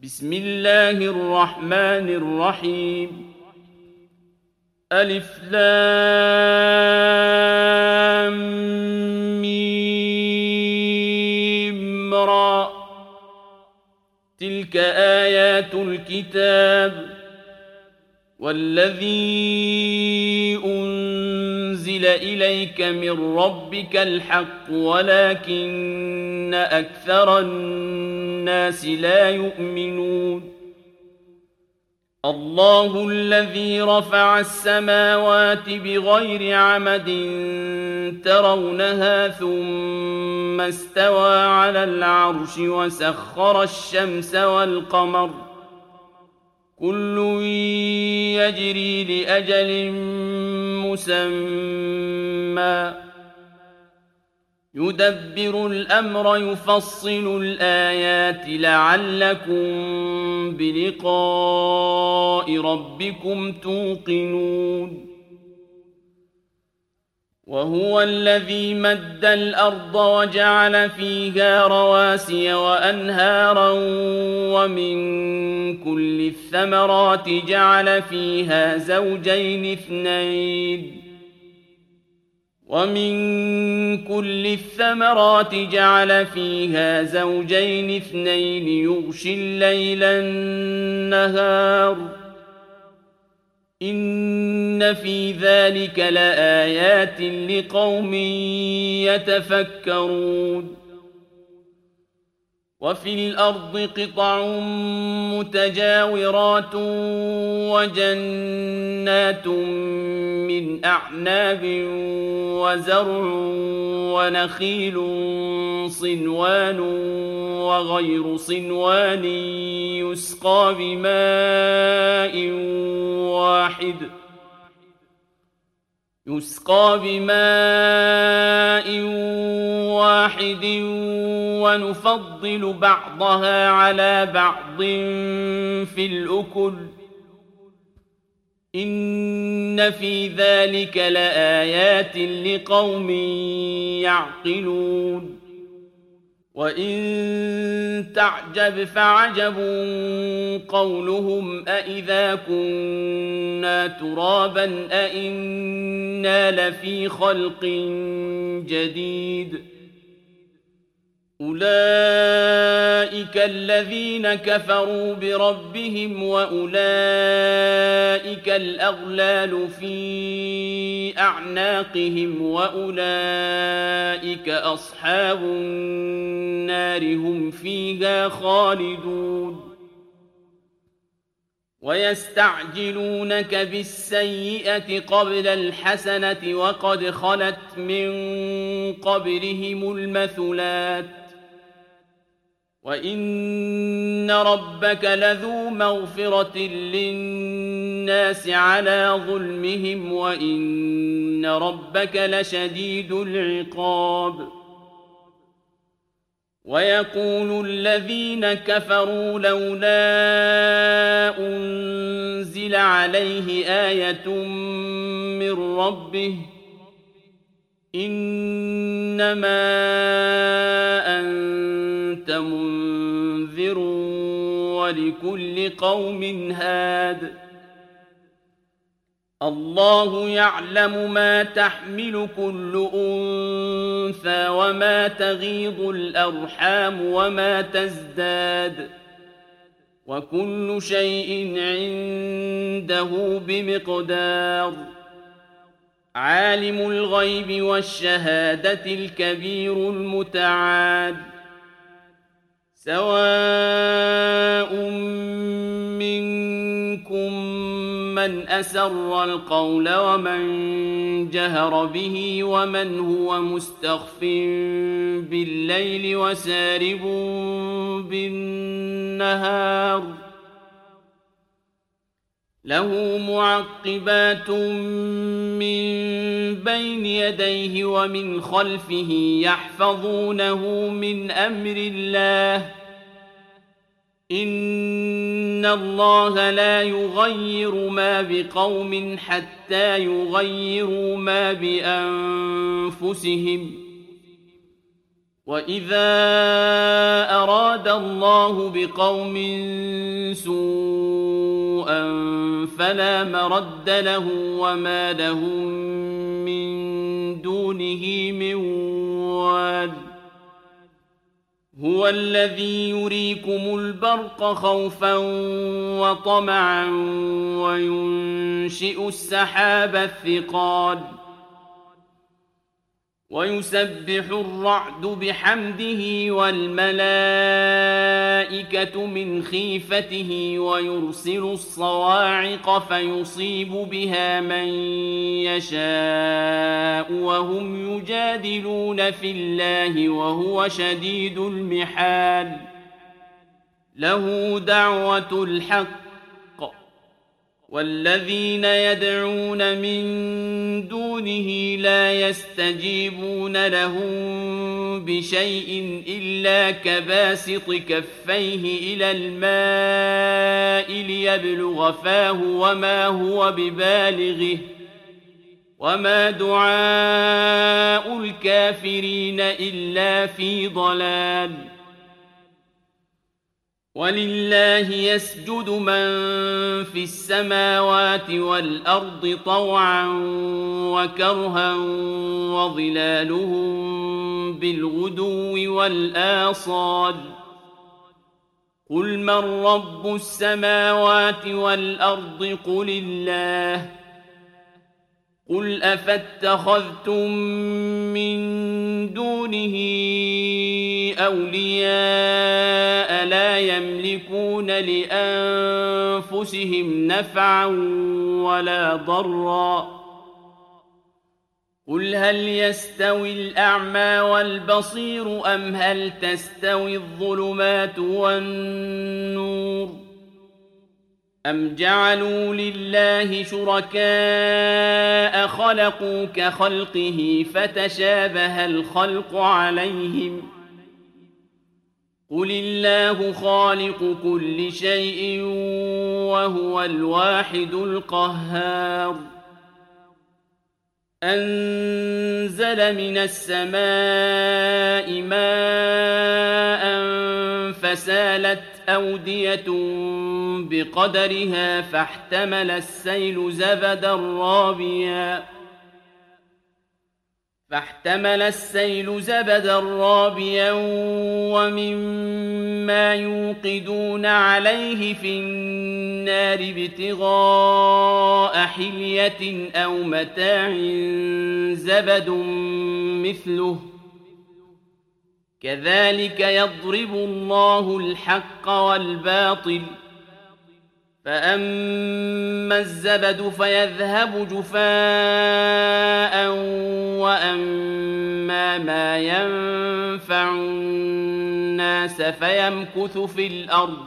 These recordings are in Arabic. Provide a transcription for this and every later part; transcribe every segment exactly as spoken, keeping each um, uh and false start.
بسم الله الرحمن الرحيم ألف لام ميم را تلك آيات الكتاب والذي أنزل إليك من ربك الحق ولكن أكثر الناس لا يؤمنون الله الذي رفع السماوات بغير عمد ترونها ثم استوى على العرش وسخر الشمس والقمر كل يجري لأجل مسمى يدبر الأمر يفصل الآيات لعلكم بلقاء ربكم توقنون وهو الذي مد الأرض وجعل فيها رواسي وأنهارا ومن كل الثمرات جعل فيها زوجين اثنين ومن كل الثمرات جعل فيها زوجين اثنين يغشي الليل النهار إن في ذلك لآيات لقوم يتفكرون وفي الأرض قطع متجاورات وجنات من أعناب وزرع ونخيل صنوان وغير صنوان يسقى بماء واحد يسقى بماء واحد ونفضل بعضها على بعض في الأكل إن في ذلك لآيات لقوم يعقلون وإن تعجب فعجب قولهم أإذا كنا ترابا أإنا لفي خلق جديد أولئك الذين كفروا بربهم وأولئك الأغلال في أعناقهم وأولئك أصحاب النار هم فيها خالدون ويستعجلونك بالسيئة قبل الحسنة وقد خلت من قبلهم المثلات وإن ربك لذو مغفرة للناس على ظلمهم وإن ربك لشديد العقاب ويقول الذين كفروا لولا أنزل عليه آية من ربه إنما أنت منذر ولكل قوم هاد الله يعلم ما تحمل كل أنثى وما تغيض الأرحام وما تزداد وكل شيء عنده بمقدار عالم الغيب والشهادة الكبير المتعال سواء منكم من أسر القول ومن جهر به ومن هو مستخف بالليل وسارب بالنهار له معقبات من بين يديه ومن خلفه يحفظونه من أمر الله إن الله لا يغير ما بقوم حتى يغيروا ما بأنفسهم وَإِذَا أَرَادَ اللَّهُ بِقَوْمٍ سُوءًا فَلَا مَرَدَّ لَهُ وَمَا لَهُم مِّن دُونِهِ مِن وَالٍ هُوَ الَّذِي يُرِيكُمُ الْبَرْقَ خَوْفًا وَطَمَعًا وَيُنشِئُ السَّحَابَ الثِّقَالَ وَيُسَبِّحُ الرَّعْدُ بِحَمْدِهِ وَالْمَلَائِكَةُ مِنْ خِيفَتِهِ وَيُرْسِلُ الصَّوَاعِقَ فَيُصِيبُ بِهَا مَن يَشَاءُ وَهُمْ يُجَادِلُونَ فِي اللَّهِ وَهُوَ شَدِيدُ الْمِحَالِ لَهُ دَعْوَةُ الْحَقِّ وَالَّذِينَ يَدْعُونَ مِن دُونِهِ لَا يَسْتَجِيبُونَ لَهُم بِشَيْءٍ إِلَّا كَبَاسِطِ كَفَّيْهِ إِلَى الْمَاءِ لِيَبْلُغَ فَاهُ وَمَا هُوَ بِبَالِغِهِ وَمَا دُعَاءُ الْكَافِرِينَ إِلَّا فِي ضَلَالٍ وَلِلَّهِ يَسْجُدُ مَن فِي السَّمَاوَاتِ وَالْأَرْضِ طَوْعًا وَكَرْهًا وَظِلَالُهُم بِالْغُدُوِّ وَالْآصَالِ قُلْ مَن رَّبُّ السَّمَاوَاتِ وَالْأَرْضِ قُلِ اللَّهُ قُلْ أَفَاتَّخَذْتُم مِّن دُونِهِ أَوْلِيَاءَ لَا يَمْلِكُونَ لِأَنفُسِهِمْ نَفْعًا وَلَا ضَرًّا قُلْ هَلْ يَسْتَوِي الْأَعْمَىٰ وَالْبَصِيرُ أَمْ هَلْ تَسْتَوِي الظُّلُمَاتُ وَالنُّورُ أَمْ جَعَلُوا لِلَّهِ شُرَكَاءَ خَلَقُوا كَخَلْقِهِ فَتَشَابَهَ الْخَلْقُ عَلَيْهِمْ ۚ قُلِ اللَّهُ خَالِقُ كُلِّ شَيْءٍ وَهُوَ الْوَاحِدُ الْقَهَّارُ أَنزَلَ مِنَ السَّمَاءِ مَاءً فَسَالَتْ أَوْدِيَةٌ بِقَدَرِهَا فَاحْتَمَلَ السَّيْلُ زَبَدًا رَّابِيًا فاحتمل السيل زبدا رابيا ومما يوقدون عليه في النار ابتغاء حلية أو متاع زبد مثله كذلك يضرب الله الحق والباطل فأما الزبد فيذهب جفاء وأما ما ينفع الناس فيمكث في الأرض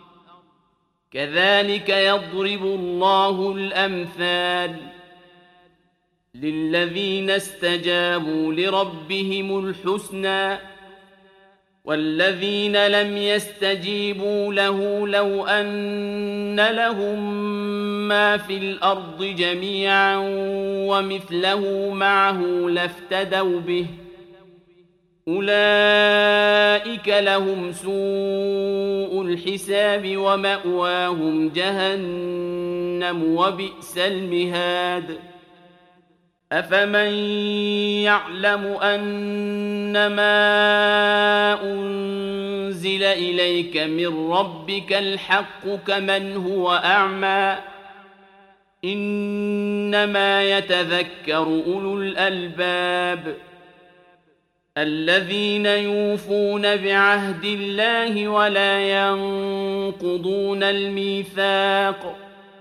كذلك يضرب الله الأمثال للذين استجابوا لربهم الحسنى والذين لم يستجيبوا له لو أن لهم ما في الأرض جميعا ومثله معه لافتدوا به أولئك لهم سوء الحساب ومأواهم جهنم وبئس المهاد أفمن يعلم أنما أنزل إليك من ربك الحق كمن هو أعمى إنما يتذكر أولو الألباب الذين يوفون بعهد الله ولا ينقضون الميثاق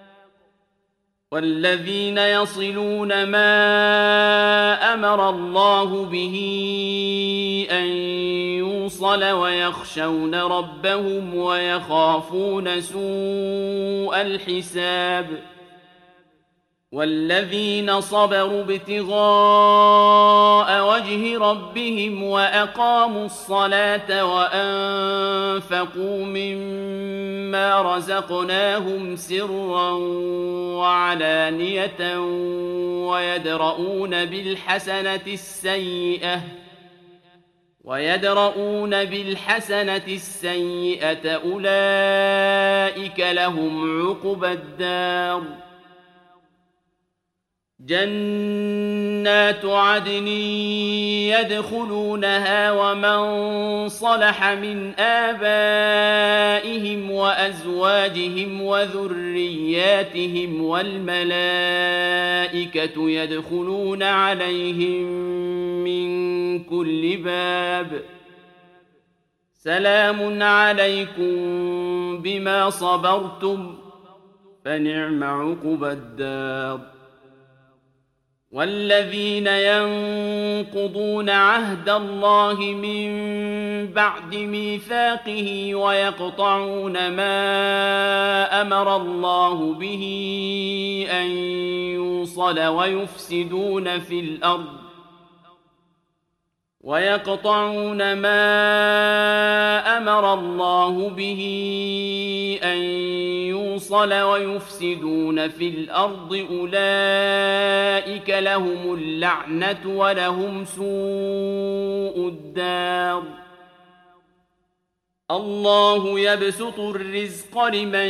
والذين يصلون ما أمر الله به أن يوصل ويخشون ربهم ويخافون سوء الحساب والذين صبروا ابتغاء وجه ربهم وأقاموا الصلاة وأنفقوا مما رزقناهم سرا وعلانية ويدرؤون بالحسنة السيئة ويدرؤون بالحسنة السيئة أولئك لهم عقبى الدار جنات عدن يدخلونها ومن صلح من آبائهم وأزواجهم وذرياتهم والملائكة يدخلون عليهم من كل باب سلام عليكم بما صبرتم فنعم عقبى الدار والذين ينقضون عهد الله من بعد ميثاقه ويقطعون ما أمر الله به أن يوصل ويفسدون في الأرض ويقطعون ما أمر الله به أن يوصل ويفسدون في الأرض أولئك لهم اللعنة ولهم سوء الدار الله يبسط الرزق لمن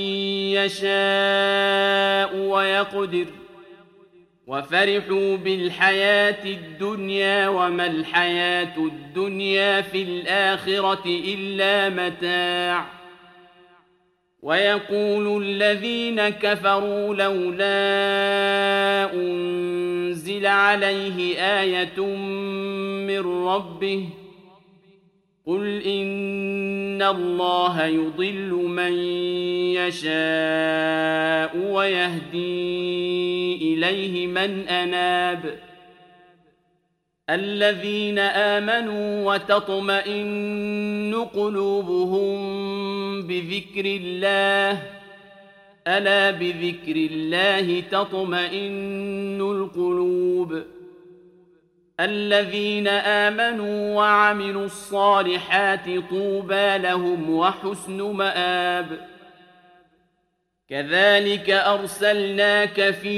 يشاء ويقدر وفرحوا بالحياة الدنيا وما الحياة الدنيا في الآخرة إلا متاع ويقول الذين كفروا لولا أنزل عليه آية من ربه قل إن الله يضل من يشاء ويهدي إليه من أناب الذين آمنوا وتطمئن قلوبهم بذكر الله ألا بذكر الله تطمئن القلوب الذين آمنوا وعملوا الصالحات طوبى لهم وحسن مآب كذلك أرسلناك في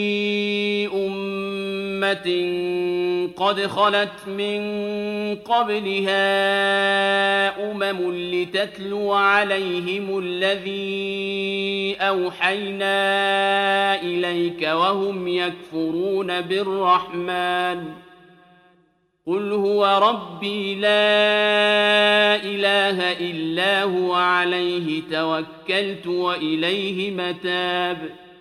أمة قد خلت من قبلها أمم لتتلو عليهم الذي أوحينا إليك وهم يكفرون بالرحمن قل هو ربي لا إله إلا هو عليه توكلت وإليه متاب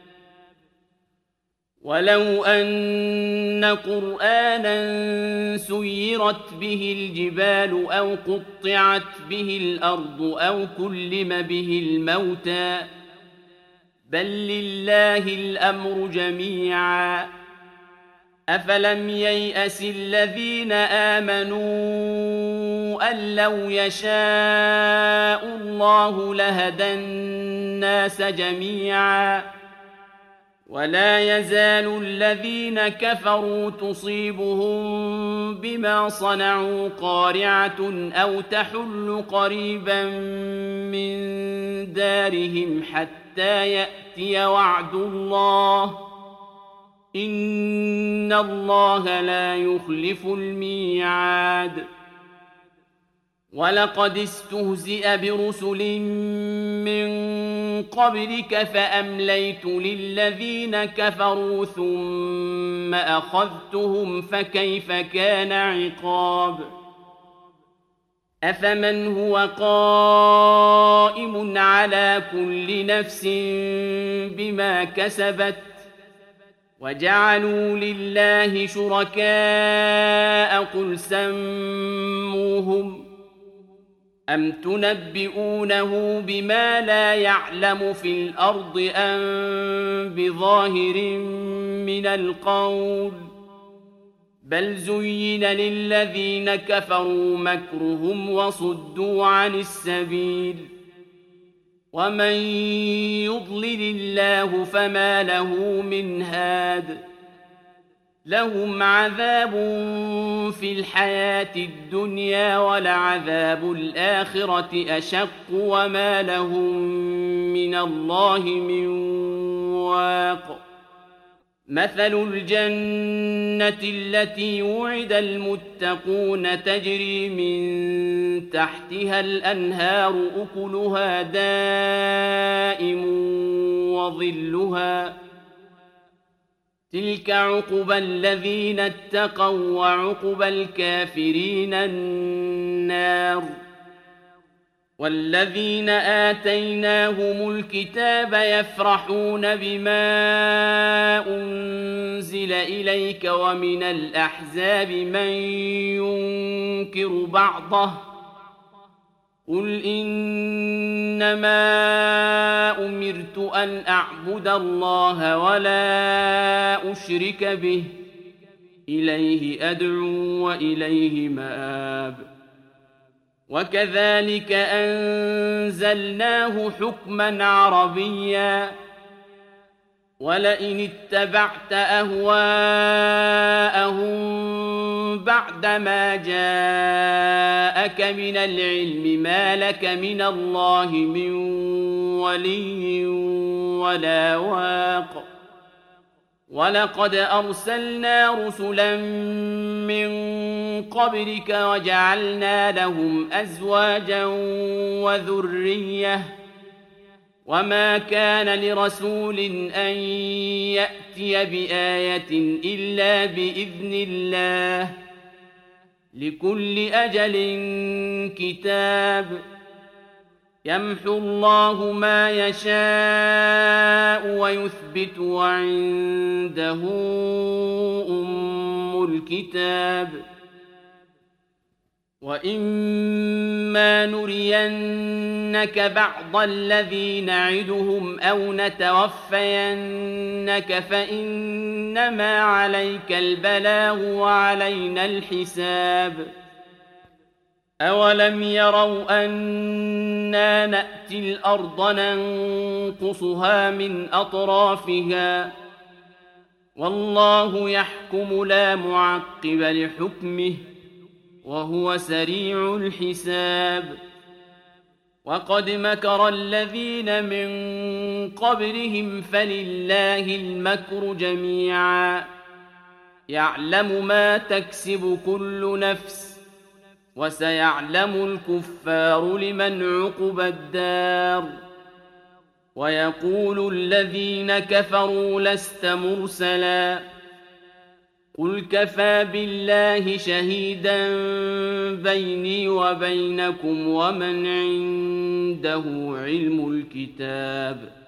ولو أن قرآنا سيرت به الجبال أو قطعت به الأرض أو كلم به الموتى بل لله الأمر جميعا أفلم ييأس الذين آمنوا أن لو يشاء الله لهدى الناس جميعا ولا يزال الذين كفروا تصيبهم بما صنعوا قارعة أو تحل قريبا من دارهم حتى يأتي وعد الله إن الله لا يخلف الميعاد ولقد استهزئ برسل من قبلك فأمليت للذين كفروا ثم أخذتهم فكيف كان عقاب أفمن هو قائم على كل نفس بما كسبت وجعلوا لله شركاء قل سموهم أم تنبئونه بما لا يعلم في الأرض أم بظاهر من القول بل زين للذين كفروا مكرهم وصدوا عن السبيل ومن يضلل الله فما له من هاد لهم عذاب في الحياة الدنيا ولعذاب الآخرة أشق وما لهم من الله من واق مثل الجنة التي وعد المتقون تجري من تحتها الأنهار أكلها دائم وظلها تلك عقبى الذين اتقوا وعقبى الكافرين النار والذين آتيناهم الكتاب يفرحون بما أنزل إليك ومن الأحزاب من ينكر بعضه قل إنما أمرت أن أعبد الله ولا أشرك به إليه أدعو وإليه مآب وكذلك أنزلناه حكما عربيا ولئن اتبعت أهواءهم بعدما جاءك من العلم ما لك من الله من ولي ولا واق ولقد أرسلنا رسلا من قبلك وجعلنا لهم أزواجا وذرية وما كان لرسول أن يأتي بآية إلا بإذن الله لكل أجل كتاب يمحو الله ما يشاء ويثبت وعنده أم الكتاب وإما نرينك بعض الذي نعدهم أو نتوفينك فإنما عليك البلاغ وعلينا الحساب أولم يروا أنا نأتي الأرض ننقصها من أطرافها والله يحكم لا معقب لحكمه وهو سريع الحساب وقد مكر الذين من قبلهم فلله المكر جميعا يعلم ما تكسب كل نفس وسيعلم الكفار لمن عقبى الدار ويقول الذين كفروا لست مرسلا قل كفى بالله شهيدا بيني وبينكم ومن عنده علم الكتاب